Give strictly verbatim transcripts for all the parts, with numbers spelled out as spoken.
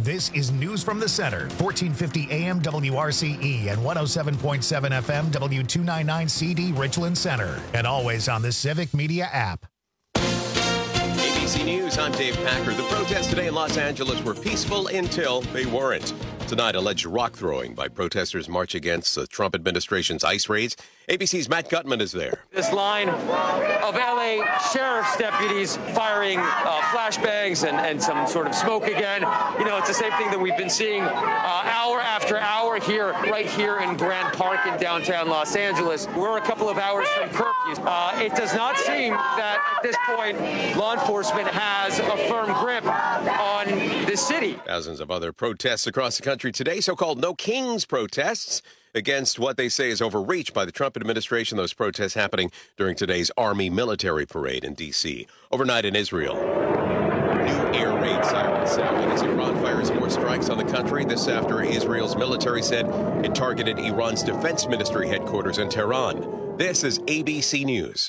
This is News from the Center, fourteen fifty A M W R C E and one oh seven point seven F M W two ninety-nine C D Richland Center. And always on the Civic Media app. A B C News, I'm Dave Packer. The protests today in Los Angeles were peaceful until they weren't. Tonight, alleged rock throwing by protesters march against the Trump administration's ICE raids. A B C's Matt Gutman is there. This line of L A sheriff's deputies firing uh, flashbangs and, and some sort of smoke again. You know, it's the same thing that we've been seeing uh, hour after hour here, right here in Grant Park in downtown Los Angeles. We're a couple of hours from curfew. Uh, it does not seem that at this point law enforcement has a firm grip on the city. Thousands of other protests across the country today, so-called No Kings protests, against what they say is overreach by the Trump administration. Those protests happening during today's Army military parade in D C Overnight in Israel, new air raid sirens sounding as Iran fires more strikes on the country. This after Israel's military said it targeted Iran's defense ministry headquarters in Tehran. This is A B C News.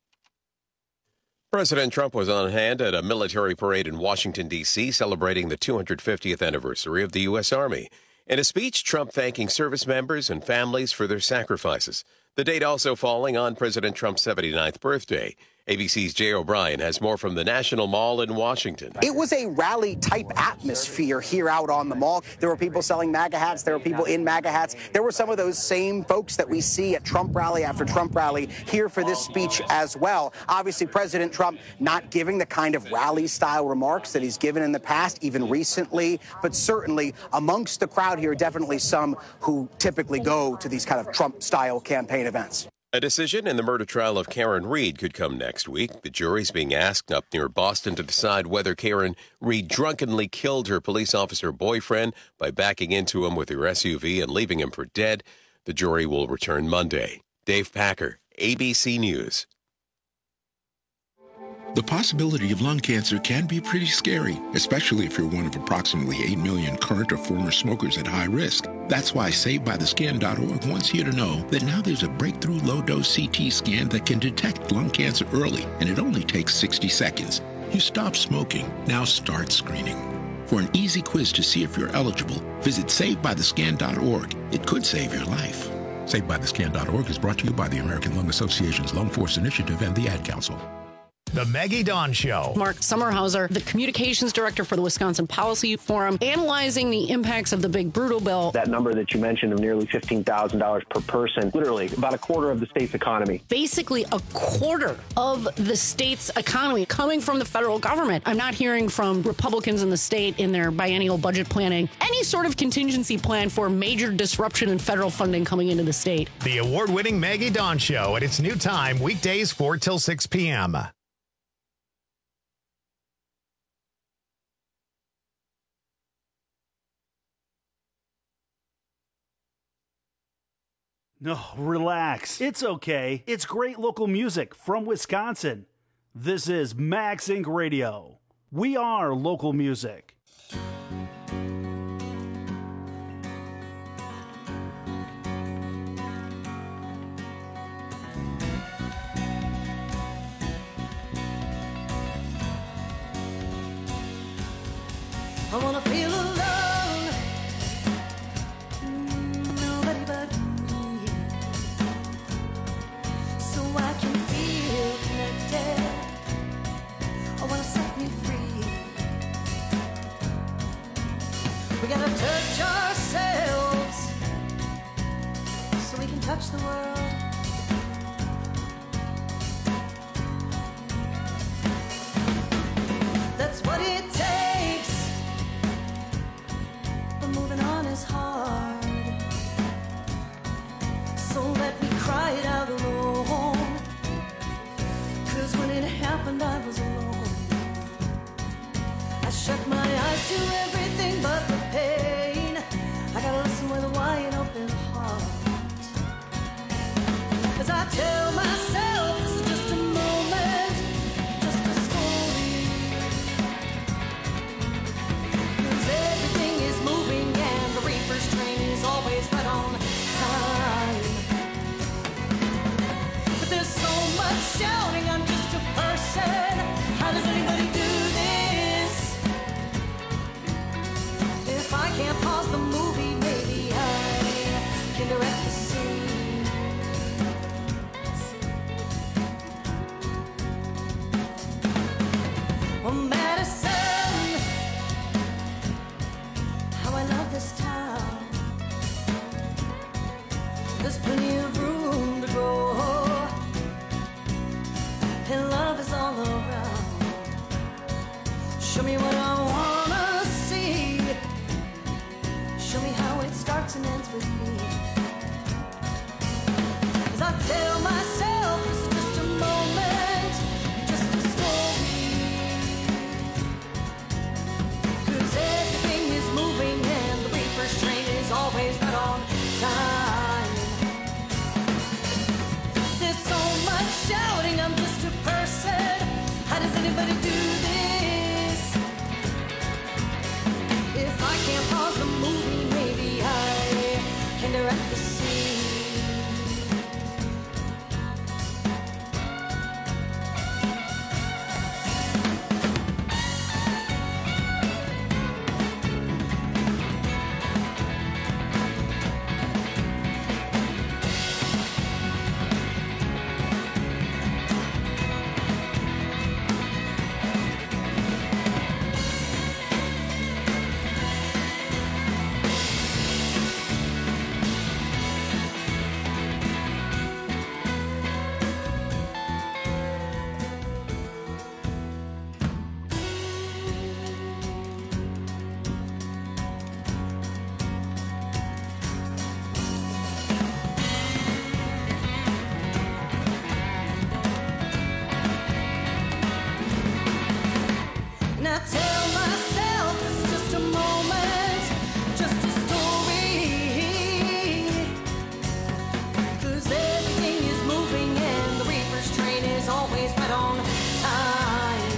President Trump was on hand at a military parade in Washington, D C, celebrating the two hundred fiftieth anniversary of the U S. Army. In a speech, Trump thanking service members and families for their sacrifices. The date also falling on President Trump's seventy-ninth birthday. A B C's Jay O'Brien has more from the National Mall in Washington. It was a rally-type atmosphere here out on the mall. There were people selling MAGA hats. There were people in MAGA hats. There were some of those same folks that we see at Trump rally after Trump rally here for this speech as well. Obviously, President Trump not giving the kind of rally-style remarks that he's given in the past, even recently, but certainly amongst the crowd here, definitely some who typically go to these kind of Trump-style campaign events. A decision in the murder trial of Karen Reed could come next week. The jury's being asked up near Boston to decide whether Karen Reed drunkenly killed her police officer boyfriend by backing into him with her S U V and leaving him for dead. The jury will return Monday. Dave Packer, A B C News. The possibility of lung cancer can be pretty scary, especially if you're one of approximately eight million current or former smokers at high risk. That's why Saved By The Scan dot org wants you to know that now there's a breakthrough low-dose C T scan that can detect lung cancer early, and it only takes sixty seconds. You stop smoking, now start screening. For an easy quiz to see if you're eligible, visit Saved By The Scan dot org. It could save your life. Saved By The Scan dot org is brought to you by the American Lung Association's Lung Force Initiative and the Ad Council. The Maggie Dawn Show. Mark Sommerhauser, the communications director for the Wisconsin Policy Forum, analyzing the impacts of the big brutal bill. That number that you mentioned of nearly fifteen thousand dollars per person, literally about a quarter of the state's economy. Basically a quarter of the state's economy coming from the federal government. I'm not hearing from Republicans in the state in their biennial budget planning any sort of contingency plan for major disruption in federal funding coming into the state. The award-winning Maggie Dawn Show at its new time, weekdays four till six p.m. No, relax. It's okay. It's great local music from Wisconsin. This is Max Incorporated. Radio. We are local music. I wanna feel alone. Nobody but me. So I can feel connected. I wanna set me free. We gotta touch ourselves so we can touch the world. That's what it takes. But moving on is hard. So let me cry it out alone. Cause when it happened I was alone. I shut my eyes to everything but the pain. I gotta listen with a wide open heart. can't pause the movie, maybe I can direct the scene. Oh, Madison, how I love this town. There's plenty of room to grow, and love is all around. Show me what I wanna see. Show me how it starts and ends with me. As I tell myself this is just a moment, just a story. 'Cause everything is moving and the reaper's train is always right on time. There's so much shouting, I'm just a person. How does anybody do this? If I can't pause the movie, maybe I can direct the scene. And I tell myself this is just a moment, just a story. 'Cause everything is moving and the reaper's train is always right on time.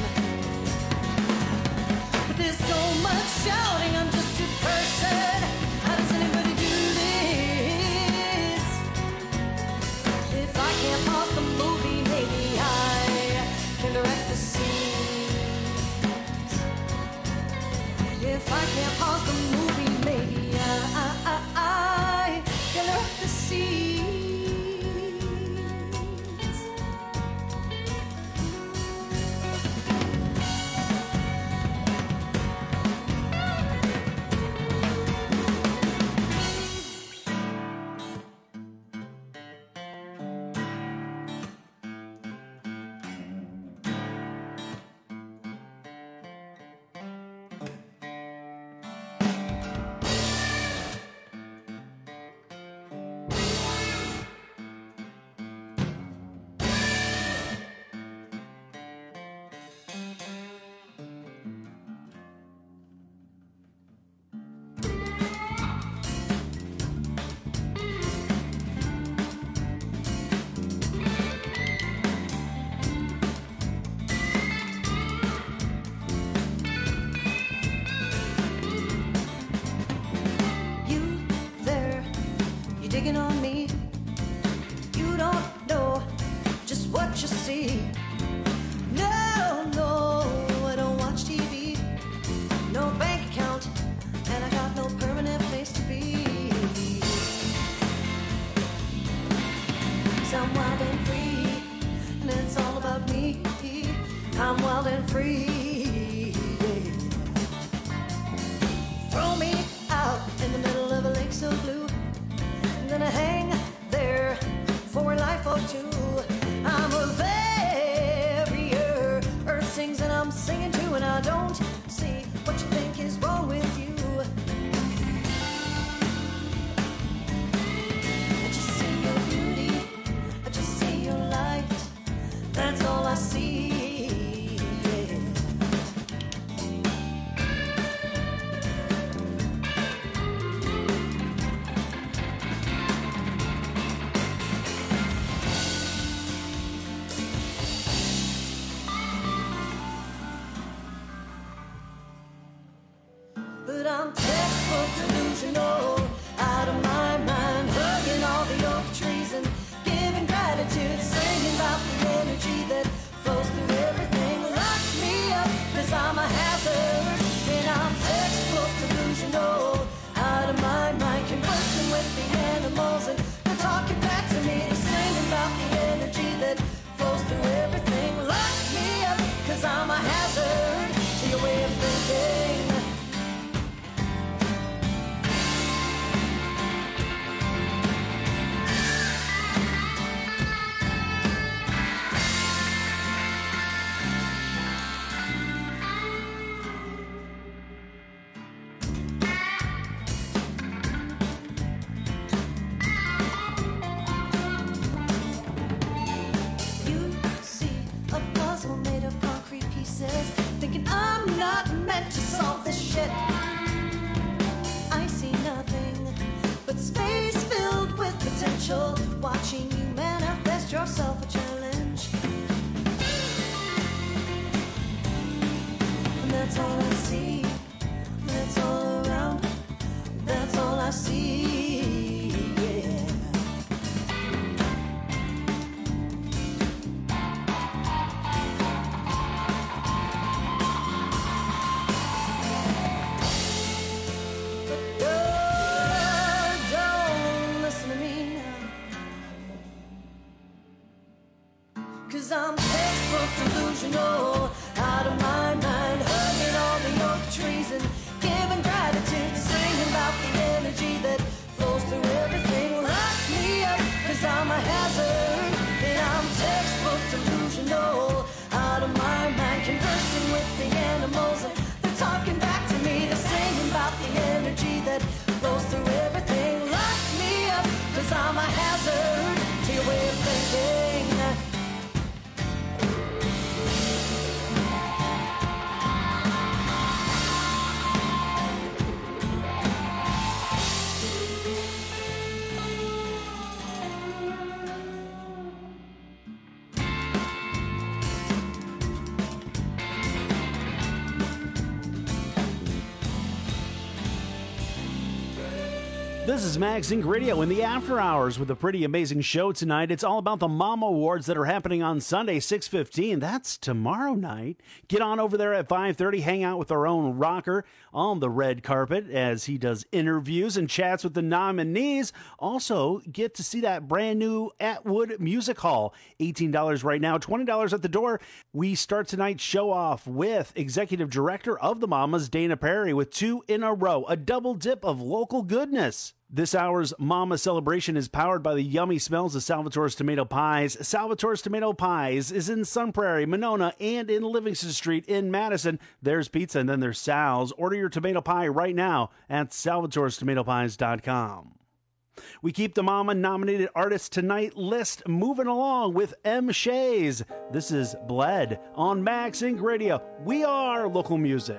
But there's so much shouting, I'm just a person. How does anybody do this? If I can't pause the movie, maybe I can direct the scene. If I can't pause the movie, maybe I, I, I, I can direct the scenes. You there, you're digging on me. You don't know just what you see. No, no, I don't watch T V. No bank account, and I got no permanent place to be. 'Cause I'm wild and free, and it's all about me. I'm wild and free. Throw me out in the middle of a lake so blue. I'm gonna hang there for a life or two. I'm a barrier. Earth sings and I'm singing too, and I don't see what you think is wrong with you. I just see your beauty, I just see your light. That's all I see. But I'm textbook delusional, out of my mind, hugging all the oak trees and giving gratitude, singing about the energy that flows through everything. Lock me up, 'cause I'm a hazard, and I'm textbook delusional, meant to solve this shit. I see nothing but space filled with potential, watching you manifest yourself a challenge. And that's all I see, that's all around, that's all I see, yeah. Cause I'm textbook delusional, out of my mind, hugging all the oak trees and giving gratitude, singing about the energy that flows through everything. Lock me up, cause I'm a hazard, and I'm textbook delusional, out of my mind, conversing with the animals, and they're talking back to me, they're singing about the energy that flows through everything. Lock me up, cause I'm a hazard to your way of thinking. This is Max Inc Radio in the After Hours with a pretty amazing show tonight. It's all about the Mama Awards that are happening on Sunday, six fifteen. That's tomorrow night. Get on over there at five thirty. Hang out with our own rocker on the red carpet as he does interviews and chats with the nominees. Also, get to see that brand new Atwood Music Hall. eighteen dollars right now, twenty dollars at the door. We start tonight's show off with Executive Director of the Mamas, Dana Perry, with two in a row. A double dip of local goodness. This hour's Mama celebration is powered by the yummy smells of Salvatore's Tomato Pies. Salvatore's Tomato Pies is in Sun Prairie, Monona, and in Livingston Street in Madison. There's pizza and then there's Sal's. Order your tomato pie right now at salvatores tomato pies dot com. We keep the Mama nominated artists tonight list moving along with M. Shays. This is Bled on Max Inc Radio. We are local music.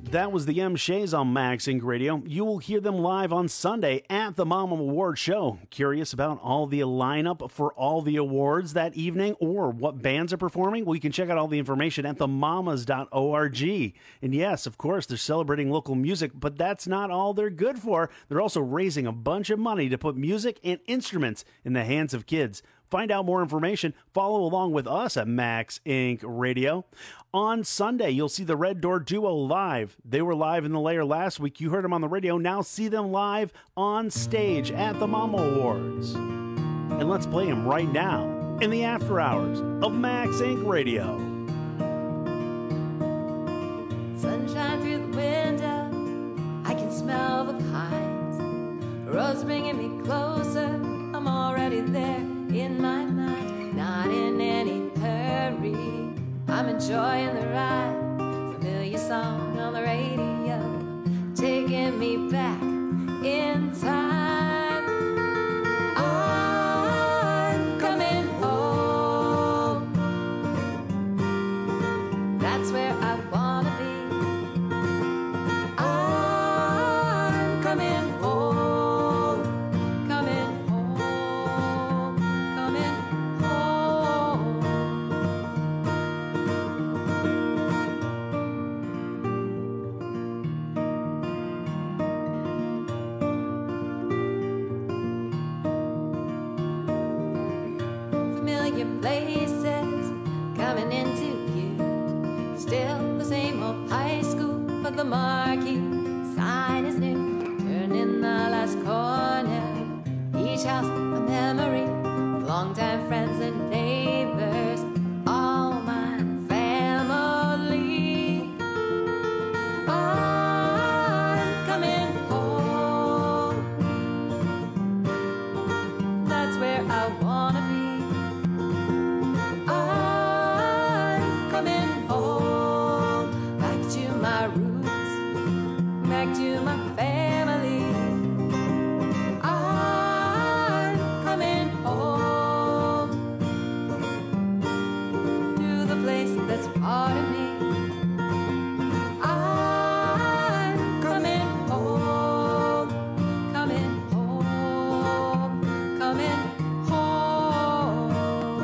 That was the M. Shays on Max Inc Radio. You will hear them live on Sunday at the Mama Award Show. Curious about all the lineup for all the awards that evening or what bands are performing? Well, you can check out all the information at the mamas dot org. And yes, of course, they're celebrating local music, but that's not all they're good for. They're also raising a bunch of money to put music and instruments in the hands of kids. Find out more information. Follow along with us at Max Inc Radio. On Sunday, you'll see the Red Door Duo live. They were live in the Lair last week. You heard them on the radio. Now see them live on stage at the Mama Awards. And let's play them right now in the after hours of Max Inc Radio. Sunshine through the window, I can smell the pines. Roads bringing me closer, I'm already there in my mind. Not in any hurry, I'm enjoying the ride. Familiar song on the radio, taking me back in time. I'm coming home. That's where I wanna be. I'm coming home. Coming home. Coming home. Familiar places coming into view. Still the same old high school, but the marquee sign is new. Turning the last corner, each house a memory. Longtime friends and neighbors, all my family. I'm coming home. That's where I wanna be. I'm coming home. Back to my roots, back to my family. I'm coming home to the place that's part of me. I'm coming home, coming home, coming home.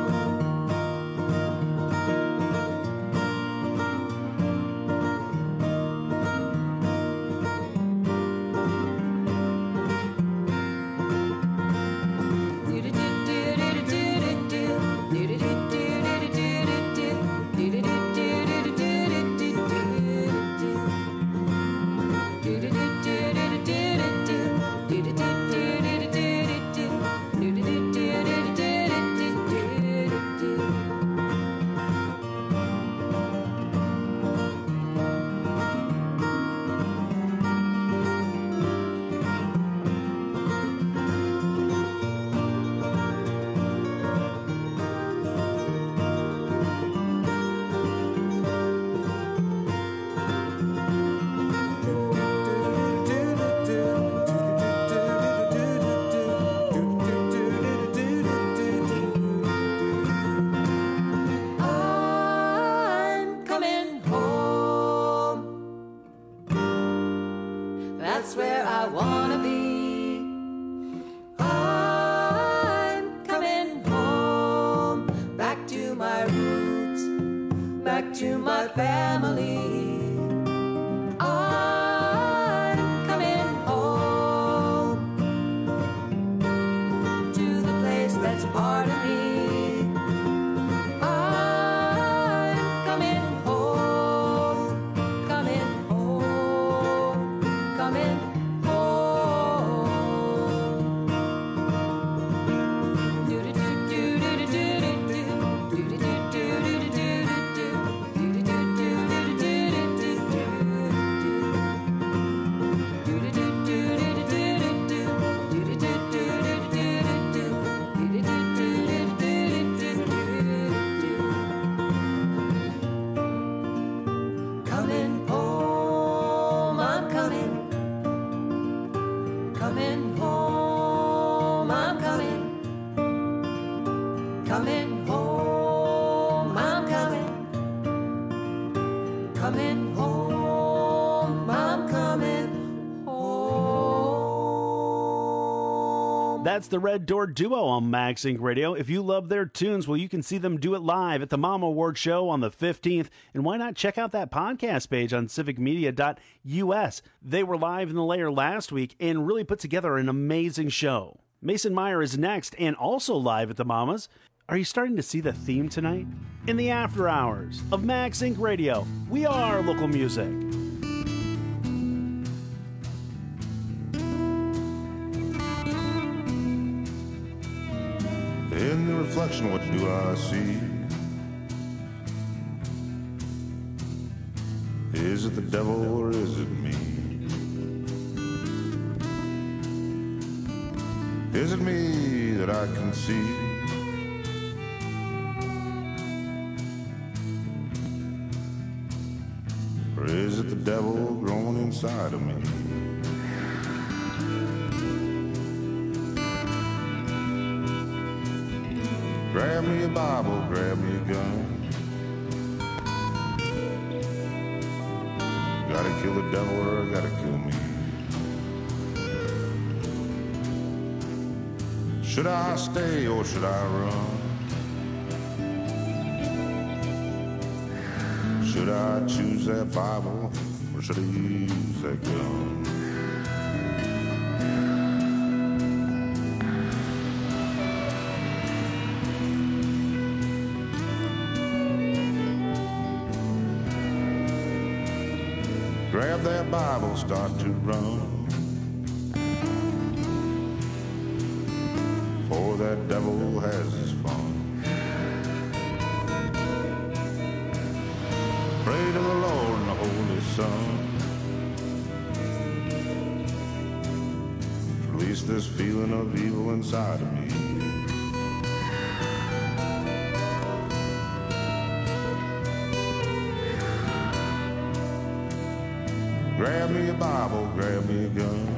I'm coming home. That's where I wanna be. I'm coming home. Back to my roots, back to my family. I'm coming home to the place that's part of me. I'm coming home, coming home, coming home. Coming home, I'm coming. Coming home, I'm coming. Coming home, I'm coming. Coming home That's the Red Door Duo on Max Inc Radio. If you love their tunes, well, you can see them do it live at the Mama Award Show on the fifteenth. And why not check out that podcast page on civic media dot U S? They were live in the Lair last week and really put together an amazing show. Mason Meyer is next and also live at the Mamas. Are you starting to see the theme tonight? In the after hours of Max Inc Radio, we are local music. In the reflection, what do I see? Is it the devil or is it me? Is it me that I can see? Or is it the devil growing inside of me? Grab me a Bible, grab me a gun. Gotta kill the devil or gotta kill me. Should I stay or should I run? Should I choose that Bible or should I use that gun? Grab that Bible, start to run. For that devil has his fun. Pray to the Lord and the Holy Son. Release this feeling of evil inside of me. Grab me a Bible, grab me a gun.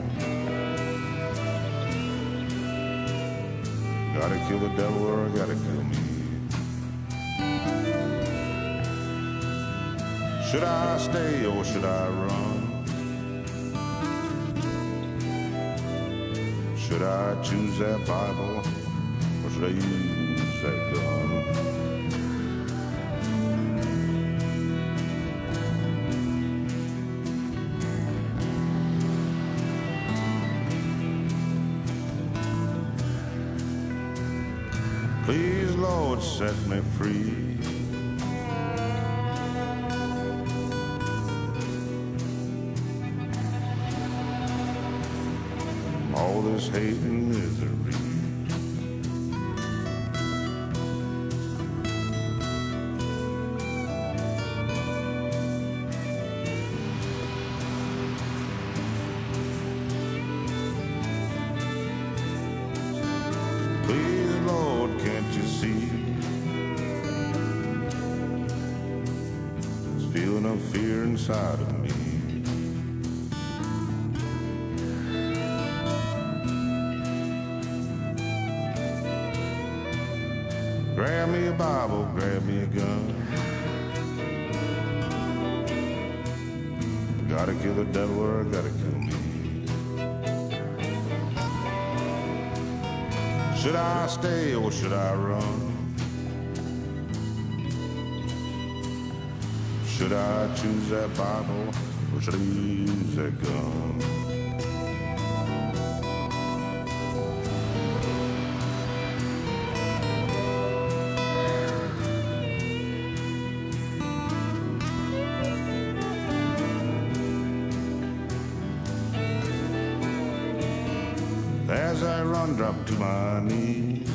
Gotta kill the devil or I gotta kill me. Should I stay or should I run? Should I choose that Bible or should I use that gun? Please, Lord, set me free. From all this hate and misery. Please, Lord, can't you see? This feeling of fear inside of me. Grab me a Bible, grab me a gun. Gotta kill the devil or I gotta kill me. Should I stay or should I run? Should I choose that Bible or should I use that gun? As I run, drop to my knees.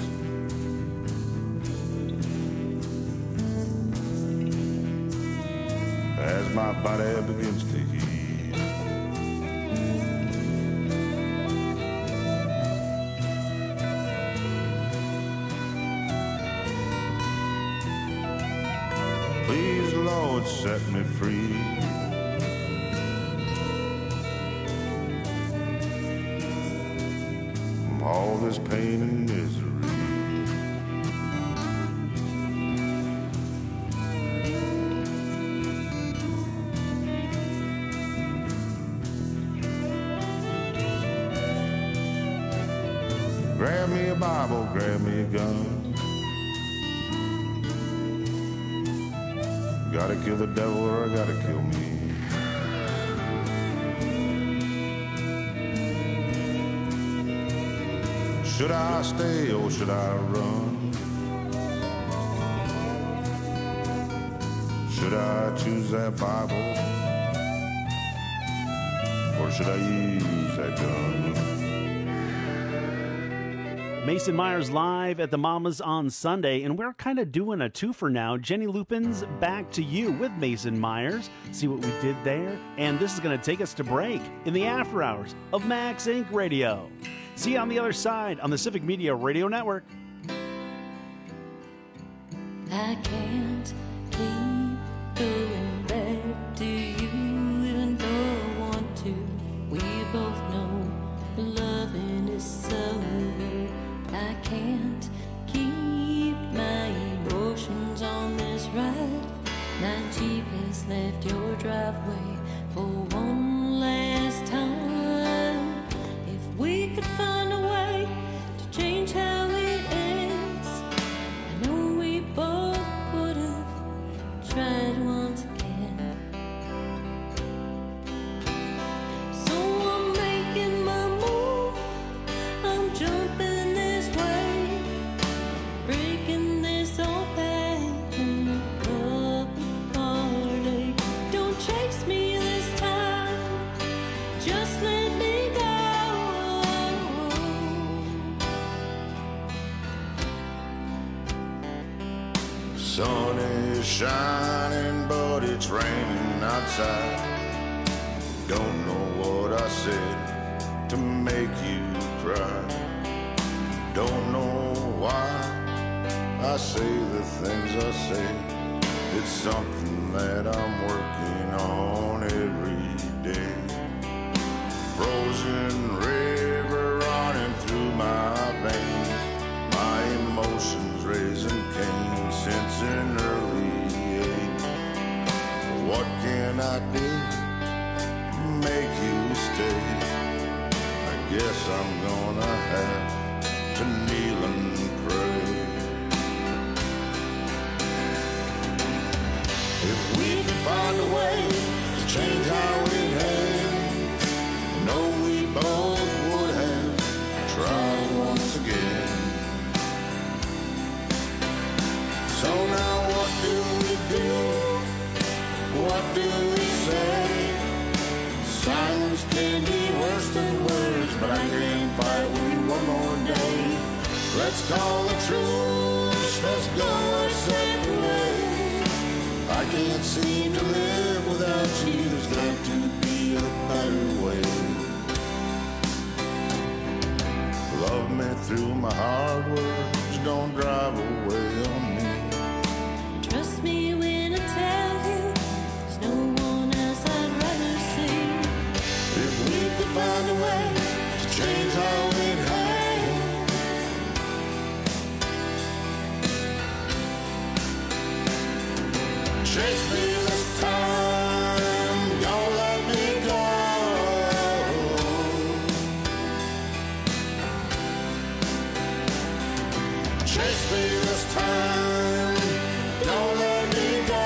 As my body begins to heal. Please, Lord, set me free. All this pain and misery. Grab me a Bible, grab me a gun. Gotta kill the devil or I gotta kill me. Should I stay or should I run? Should I choose that Bible or should I use that gun? Mason Myers live at the Mamas on Sunday, and we're kind of doing a twofer now. Jenny Lupin's Back to You with Mason Myers. See what we did there? And this is going to take us to break in the after hours of Max Inc Radio. See you on the other side on the Civic Media Radio Network. I can't keep going back to you, even though I want to. We both know loving is so good. I can't keep my emotions on this ride. My Jeep has left your driveway for one last time. If we could find a way to change how it ends, I know we both would have tried once again. So I'm making my move, I'm jumping this way, breaking this old pattern of love and heartache. Don't chase me this time, just let me go. Sun is shining, but it's raining outside. Don't know what I said to make you cry. Don't know why I say the things I say. It's something that I'm working on every day. Frozen river running through my veins, my emotions raising Cain since an early age. What can I do to make you stay? I guess I'm gonna have to kneel and pray. If we could find a way to change how it ends, I know we both would have tried once again. So now what do we do? What do we say? Silence can be worse than words, but I can't fight with you one more day. Let's call the truce, let's go our separate ways. I can't seem to live without you, there's got to be a better way. Love me through my hard words, don't drive away on me. Trust me when I tell you, there's no one else I'd rather see. If we could find a way to change how it hangs, chase me this time, don't let me go. Chase me this time, don't let me go.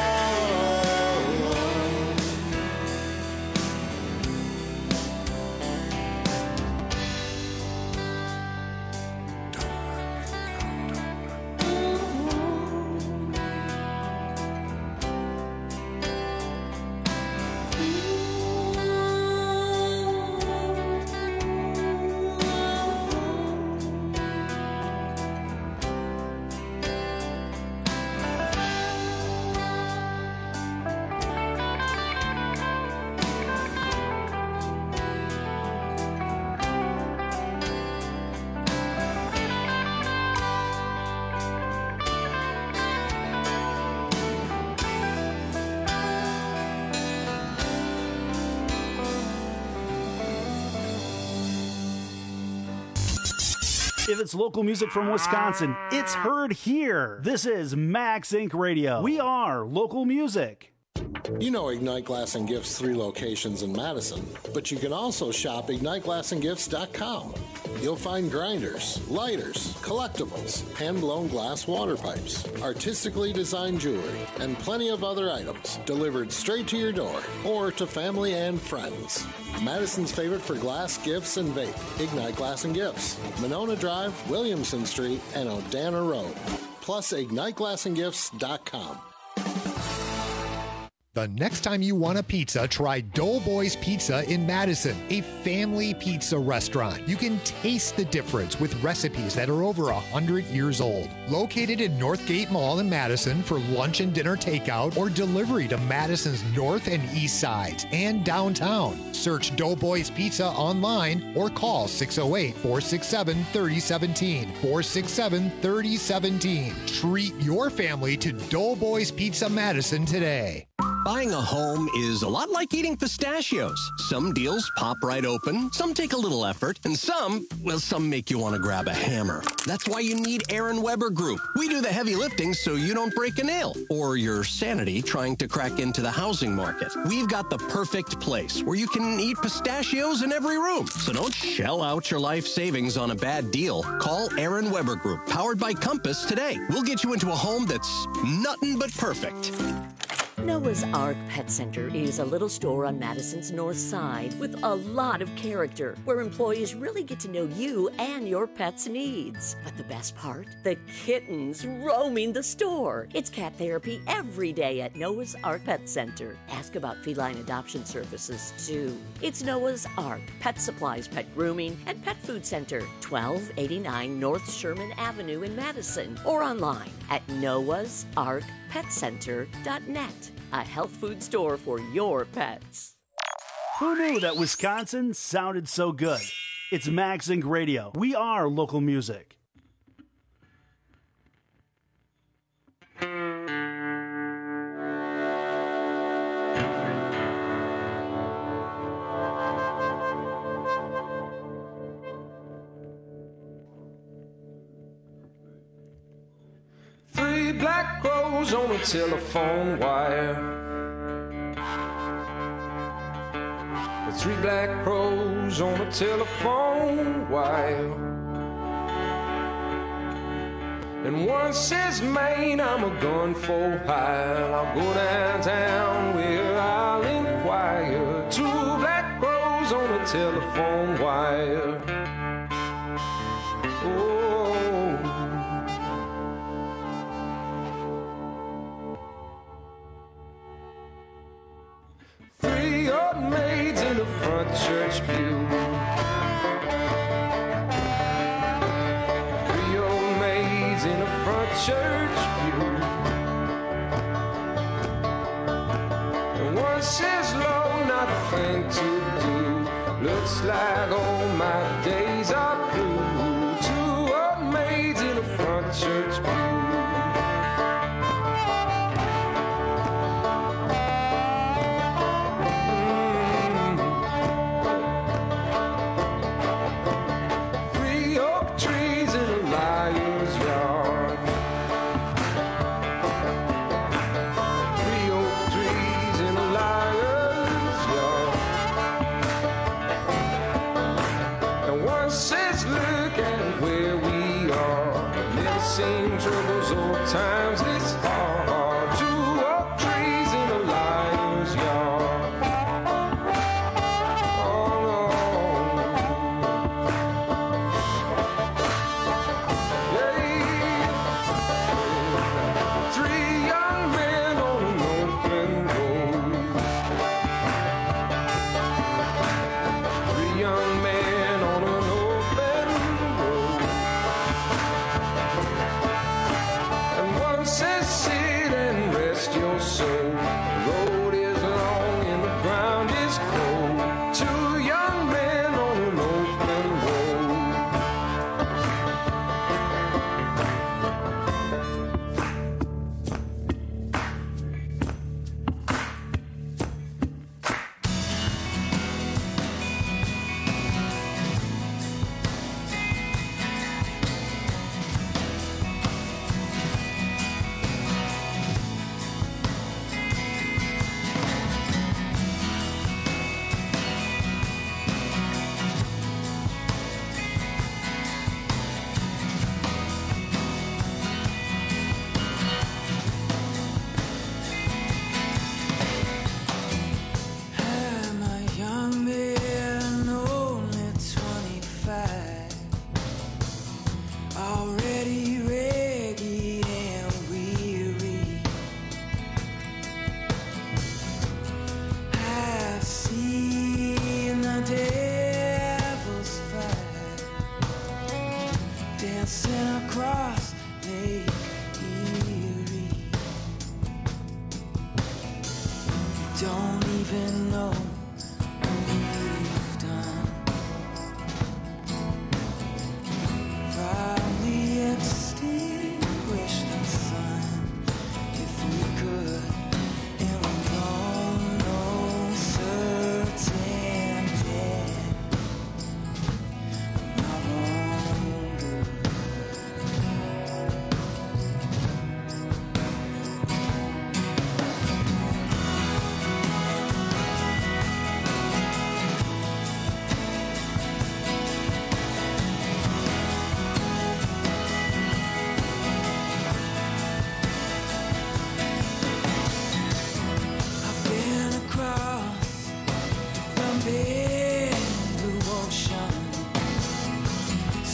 If it's local music from Wisconsin, it's heard here. This is Max Inc Radio. We are local music. You know Ignite Glass and Gifts' three locations in Madison, but you can also shop ignite glass and gifts dot com. You'll find grinders, lighters, collectibles, hand-blown glass water pipes, artistically designed jewelry, and plenty of other items delivered straight to your door or to family and friends. Madison's favorite for glass, gifts, and vape, Ignite Glass and Gifts, Monona Drive, Williamson Street, and Odana Road. Plus, ignite glass and gifts dot com. The next time you want a pizza, try Doughboys Pizza in Madison, a family pizza restaurant. You can taste the difference with recipes that are over one hundred years old. Located in Northgate Mall in Madison for lunch and dinner takeout or delivery to Madison's north and east sides and downtown. Search Doughboys Pizza online or call six oh eight, four six seven, three oh one seven, four six seven, three oh one seven. Treat your family to Doughboys Pizza Madison today. Buying a home is a lot like eating pistachios. Some deals pop right open, some take a little effort, and some, well, some make you want to grab a hammer. That's why you need Aaron Weber Group. We do the heavy lifting so you don't break a nail or your sanity trying to crack into the housing market. We've got the perfect place where you can eat pistachios in every room. So don't shell out your life savings on a bad deal. Call Aaron Weber Group, powered by Compass, today. We'll get you into a home that's nothing but perfect. Noah's Ark Pet Center is a little store on Madison's north side with a lot of character, where employees really get to know you and your pet's needs. But the best part? The kittens roaming the store. It's cat therapy every day at Noah's Ark Pet Center. Ask about feline adoption services, too. It's Noah's Ark Pet Supplies, Pet Grooming, and Pet Food Center, twelve eighty-nine North Sherman Avenue in Madison, or online at noahs ark pet center dot net. A health food store for your pets. Who knew that Wisconsin sounded so good? It's Max Inc Radio. We are local music. Three black crows on a telephone wire. Three black crows on a telephone wire. And one says, Maine, I'm a gun for hire. I'll go downtown where I'll inquire. Two black crows on a telephone wire. Oh. Three old maids in the front church pew. Three old maids in the front church pew. And one says, Lord, not a thing to do. Looks like all my days are through. Two old maids in the front church pew. Says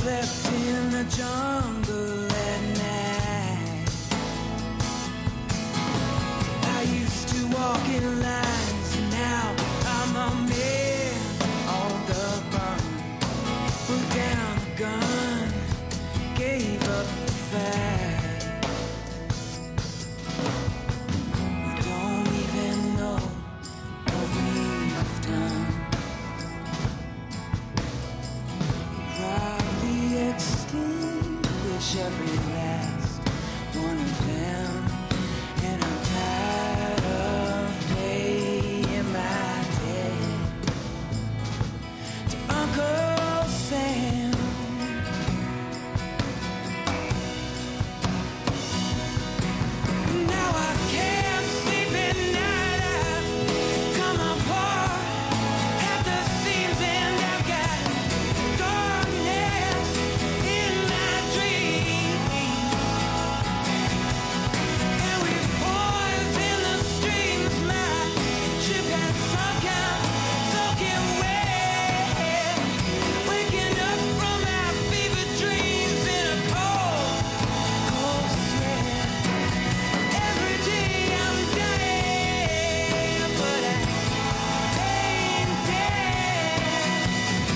slept in the jungle at night. I used to walk in lines, now I'm a man on the run. Put down the gun, gave up the fight. We don't even know what we've done. Probably extinguish every last one of them, and I'm tired of paying my debt to Uncle Sam. Now I can't sleep at night. I've come apart at the seams, and I've got darkness in my dreams. And with poison the streams, my ship has sunk out, soaking wet. Waking up from my fever dreams in a cold, cold sweat. Every day I'm dying, but I ain't dead.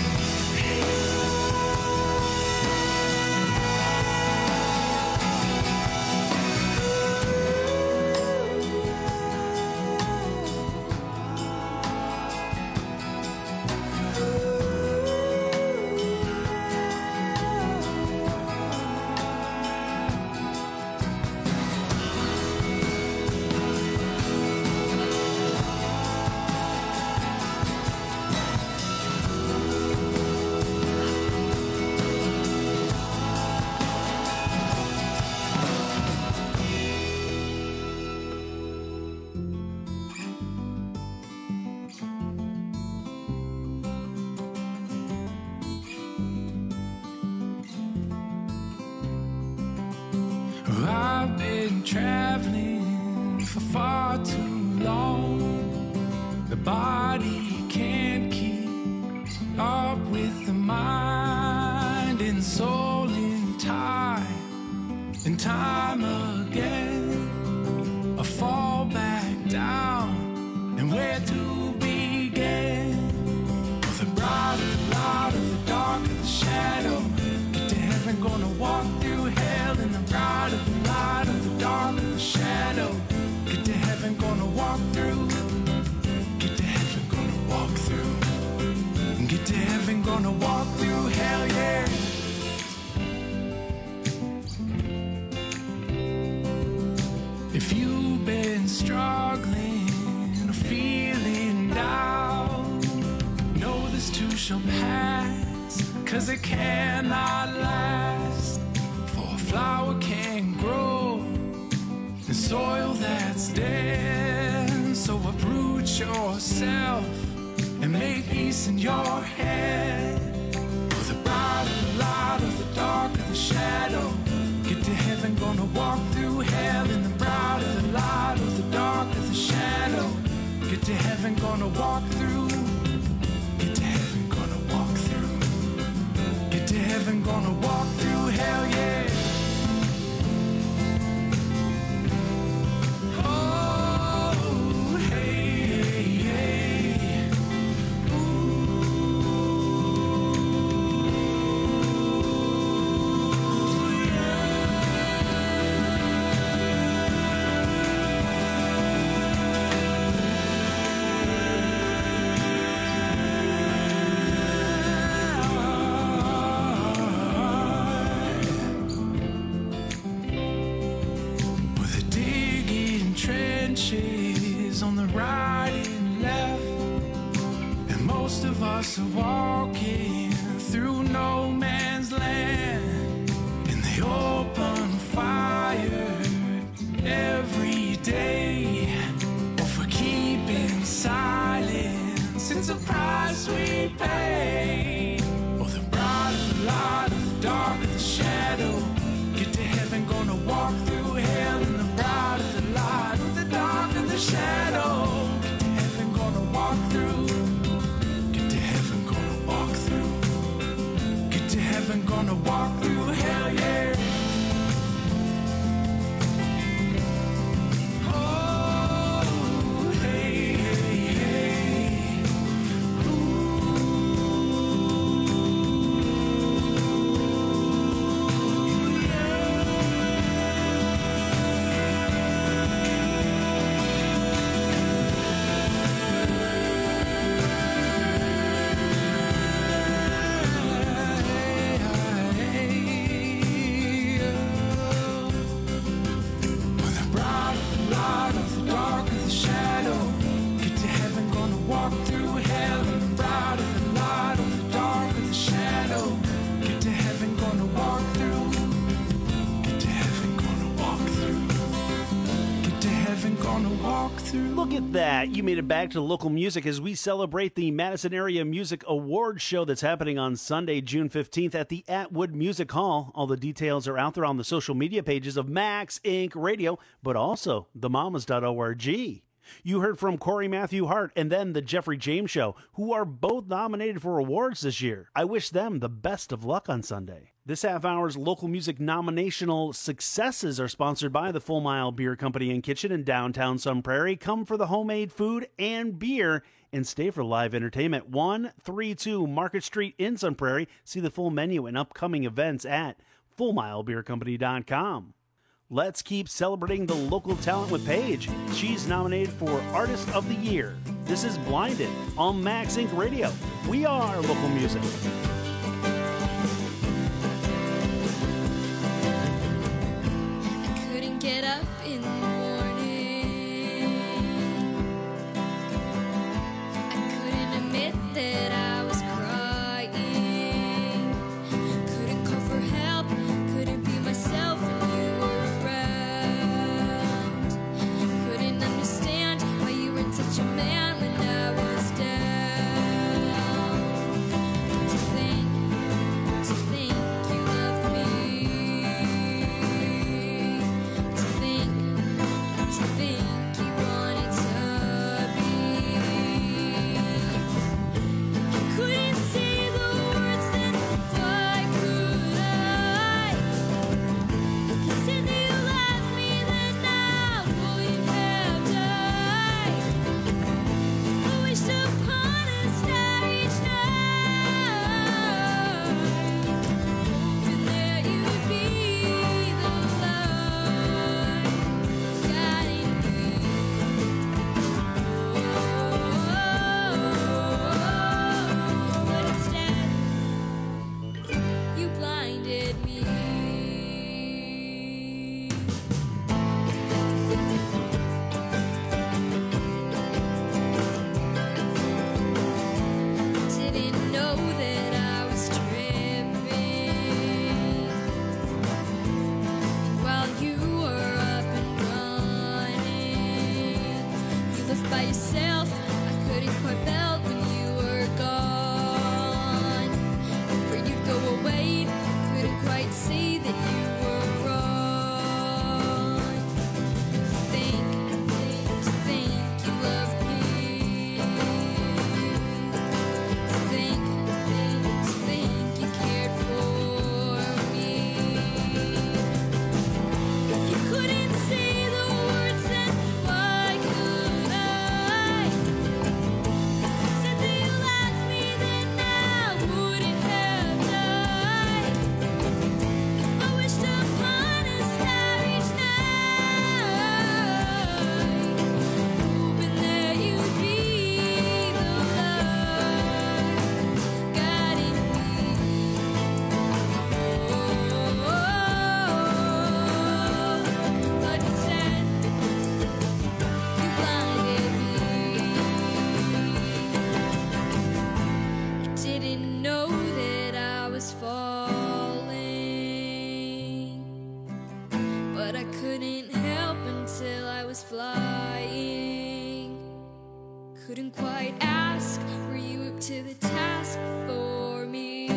I've been traveling for far too long. The body can't keep up with the mind and soul in time and time again. I fall back down, and where to begin? With the bright of the light of the dark of the shadow, get to heaven, gonna walk through hell in the bright of the light of the dark of the shadow. Get to heaven, gonna walk through. Get to heaven, gonna walk through. Get to heaven, gonna walk through hell, yeah. If you've been struggling or feeling down, know this too shall pass, 'cause it cannot last. For a flower can't grow in soil that's dead. So uproot yourself and make peace in your head. For the bright of the light of the dark of the shadow, get to heaven, gonna walk through hell in the bright of the light of the dark of the shadow. Get to heaven, gonna walk through. Get to heaven, gonna walk through. Get to heaven, gonna walk through hell, yeah. Oh, hey, hey. With a digging trenches on the right and left, and most of us are walking through no man's land. And they open fire every day, or for keeping silence, it's a price we pay. Or the bright of the light of the dark of the shadow, get to heaven, gonna walk through hell in the bright of the light of the dark of the shadow. Get to heaven, gonna walk through. Get to heaven, gonna walk through. Get to heaven. heaven, gonna walk through hell, yeah. Oh, hey, hey, hey. Look at that. You made it back to local music as we celebrate the Madison Area Music Awards show that's happening on Sunday, June fifteenth at the Atwood Music Hall. All the details are out there on the social media pages of Max Incorporated. Radio, but also the mamas dot org. You heard from Corey Matthew Hart and then the Jeffrey James Show, who are both nominated for awards this year. I wish them the best of luck on Sunday. This half hour's local music nominational successes are sponsored by the Full Mile Beer Company and Kitchen in downtown Sun Prairie. Come for the homemade food and beer and stay for live entertainment. one thirty-two Market Street in Sun Prairie. See the full menu and upcoming events at full mile beer company dot com. Let's keep celebrating the local talent with Paige. She's nominated for Artist of the Year. This is Blinded on Max Incorporated. Radio. We are local music. I couldn't get up in the morning. I couldn't admit that I was crying. Couldn't call for help. Couldn't be myself when you were around. Couldn't understand why you weren't such a man when I was down. To think, to think you loved me. To think, to think you wanted to be. You couldn't say the words, then why could I? You said that you loved me, then I wouldn't have died. I wished upon a star each night, hoping that you'd be the light guiding me. But instead, you blinded me. Didn't know that I was tripping. While you were up and running, you left by yourself. I couldn't quite belt when you were gone. Afraid you'd go away, couldn't quite see that you were wrong. To think, to think you loved me. To think, to think you cared for me. If you couldn't say the words, then why could I? Said that you loved me, then I wouldn't have died. I wished upon a star each night, hoping that you'd be the light guiding me. But instead, you blinded me. I didn't know that I was falling, but I couldn't help until I was flying. Couldn't quite ask, were you up to the task for me?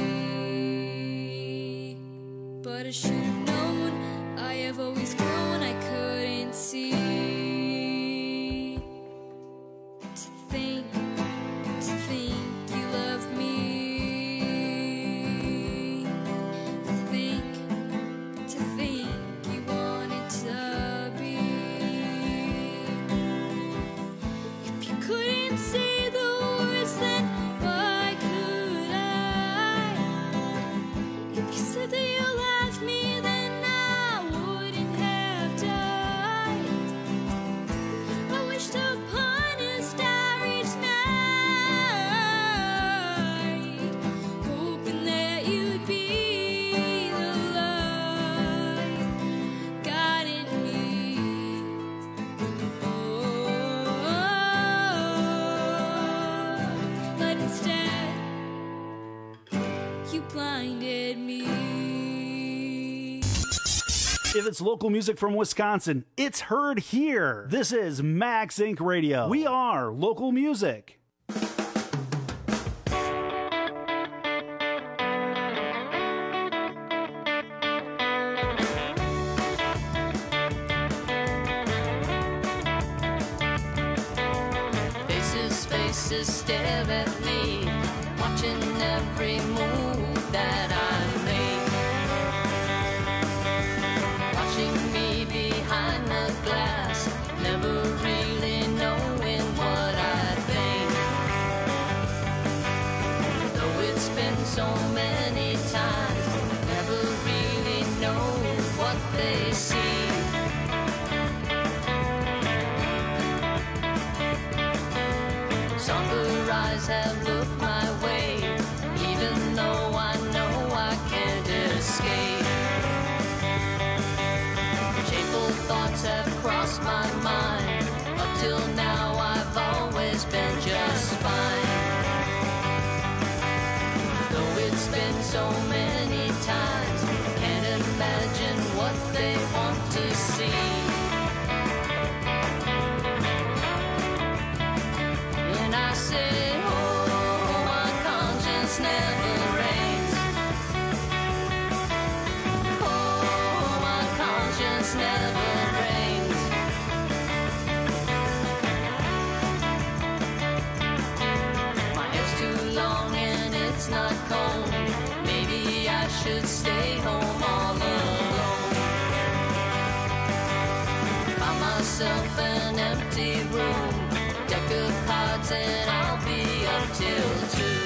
But I should have known, I have always grown, I couldn't see. To think, to think you loved me. you blinded me. If it's local music from Wisconsin, it's heard here. This is Max Incorporated. Radio. We are local music. Faces, faces stare at me, watching every move that I make. Watching me behind the glass, never really knowing what I think. Though it's been so many times, never really know what they see. Somber eyes have looked my way, even though I know I can't escape. Shameful thoughts have crossed my mind. Up till now I've always been just fine. Though it's been so many times, can't imagine what they want to see. And I say, oh, my conscience never reigns. Oh, my conscience never reigns. My hair's too long and it's not combed. Maybe I should stay home all alone. Find myself an empty room, deck of cards and I'll be up till two.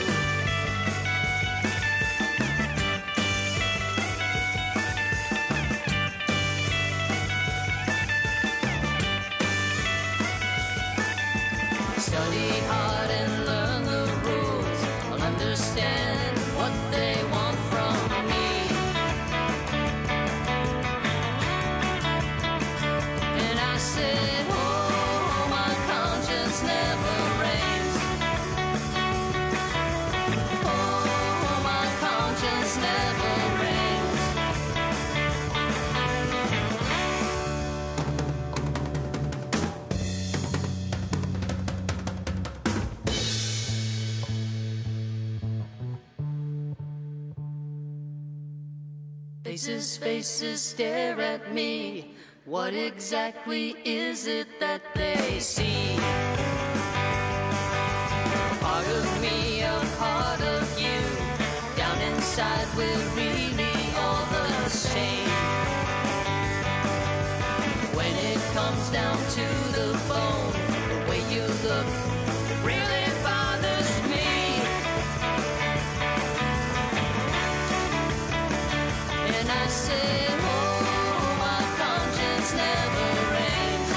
Study hard and learn the rules. I'll understand what they want from me. And I said, oh, my conscience never reigns. Oh, my conscience never reigns. Faces, faces stare at me. What exactly is it that they see? Part of me, a part of you. Down inside we're really all the same. When it comes down to the bone, the way you look really bothers me. And I say, oh, my conscience never reigns.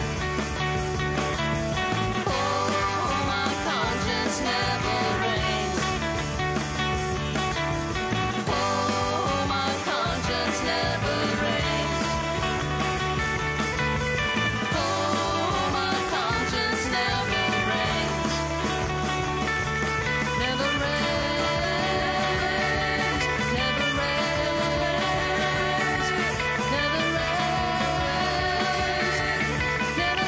Oh, my conscience never reigns. Oh, my conscience never reigns. Oh, my conscience never reigns. Never reigns. Never reigns. Never reigns. Never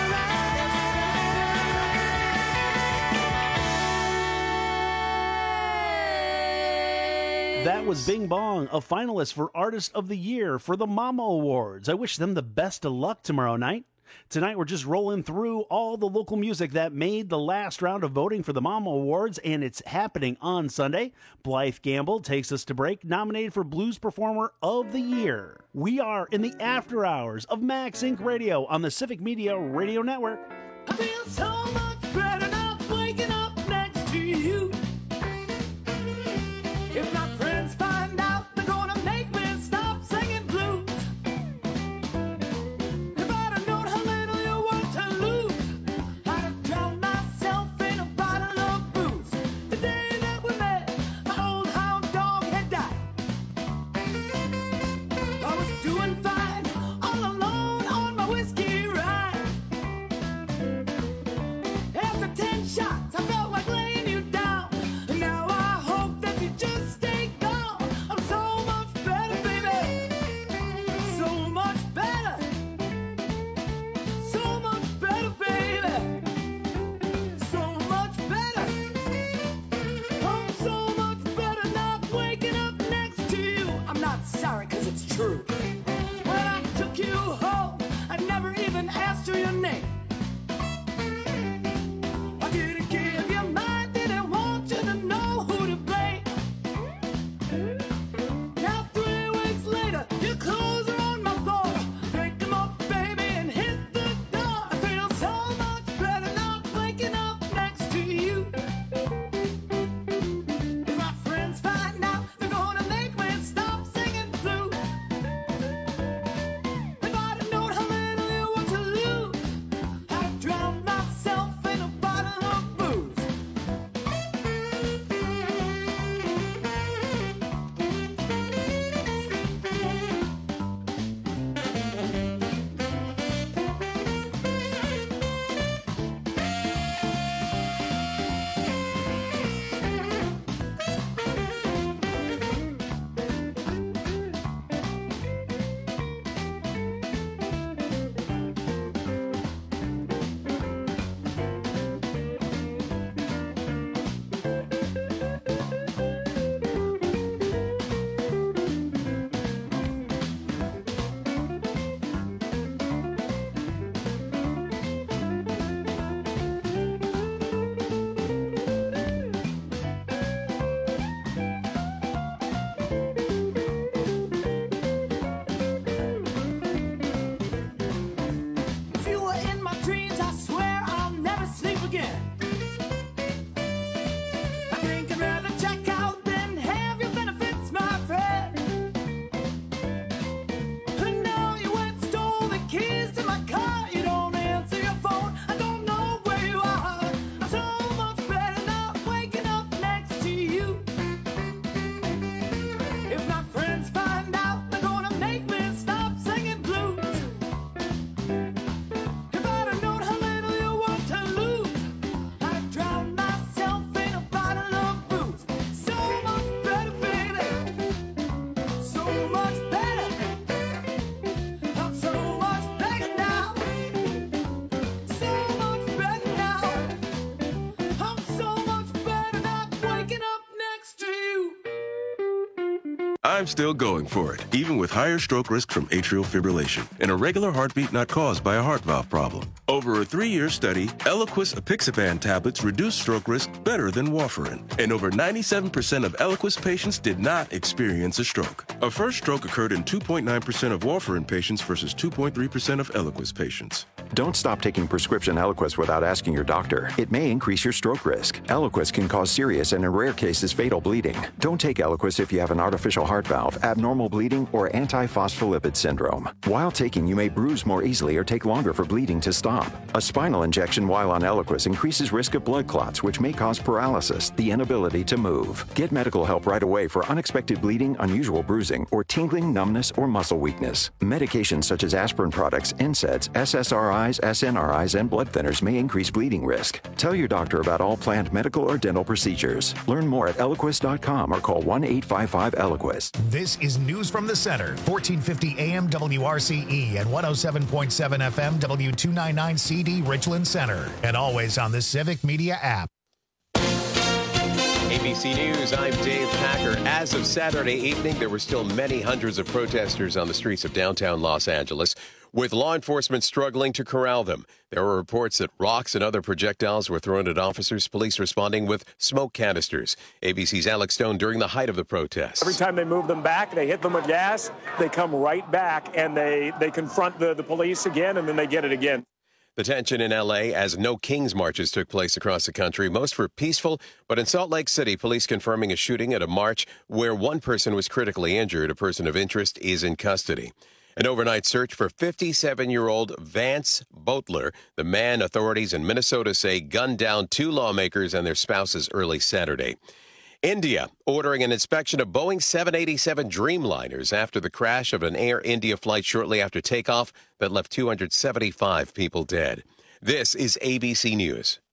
That was Bing Bong, a finalist for Artist of the Year for the Mama Awards. I wish them the best of luck tomorrow night. Tonight, we're just rolling through all the local music that made the last round of voting for the Mama Awards, and it's happening on Sunday. Blythe Gamble takes us to break, nominated for Blues Performer of the Year. We are in the after hours of Max Incorporated. Radio on the Civic Media Radio Network. I feel so much better now waking up next to you. If my friends find out, they're gonna make me stop singing blues. If I'd have known how little you want to lose, I'd have drowned myself in a bottle of booze. The day that we met, my old hound dog had died. I was doing fine, all alone on my whiskey ride. I'm still going for it, even with higher stroke risk from atrial fibrillation, an irregular heartbeat not caused by a heart valve problem. Over a three-year study, Eliquis apixaban tablets reduced stroke risk better than warfarin, and over ninety-seven percent of Eliquis patients did not experience a stroke. A first stroke occurred in two point nine percent of warfarin patients versus two point three percent of Eliquis patients. Don't stop taking prescription Eliquis without asking your doctor. It may increase your stroke risk. Eliquis can cause serious and in rare cases fatal bleeding. Don't take Eliquis if you have an artificial heart valve, abnormal bleeding, or antiphospholipid syndrome. While taking, you may bruise more easily or take longer for bleeding to stop. A spinal injection while on Eliquis increases risk of blood clots, which may cause paralysis, the inability to move. Get medical help right away for unexpected bleeding, unusual bruising, or tingling, numbness, or muscle weakness. Medications such as aspirin products, N SAIDs, S S R Is, S N R Is, and blood thinners may increase bleeding risk. Tell your doctor about all planned medical or dental procedures. Learn more at Eliquis dot com or call one eight five five Eliquis. This is News from the Center, fourteen fifty A M W R C E and one oh seven point seven F M W two ninety-nine C D Richland Center, and always on the Civic Media app. A B C News, I'm Dave Packer. As of Saturday evening, there were still many hundreds of protesters on the streets of downtown Los Angeles, with law enforcement struggling to corral them. There were reports that rocks and other projectiles were thrown at officers, police responding with smoke canisters. A B C's Alex Stone during the height of the protests. Every time they move them back, they hit them with gas, they come right back, and they, they confront the, the police again, and then they get it again. The tension in L A as no Kings marches took place across the country. Most were peaceful, but in Salt Lake City, police confirming a shooting at a march where one person was critically injured. A person of interest is in custody. An overnight search for fifty-seven-year-old Vance Boatler, the man authorities in Minnesota say gunned down two lawmakers and their spouses early Saturday. India ordering an inspection of Boeing seven eighty-seven Dreamliners after the crash of an Air India flight shortly after takeoff that left two hundred seventy-five people dead. This is A B C News.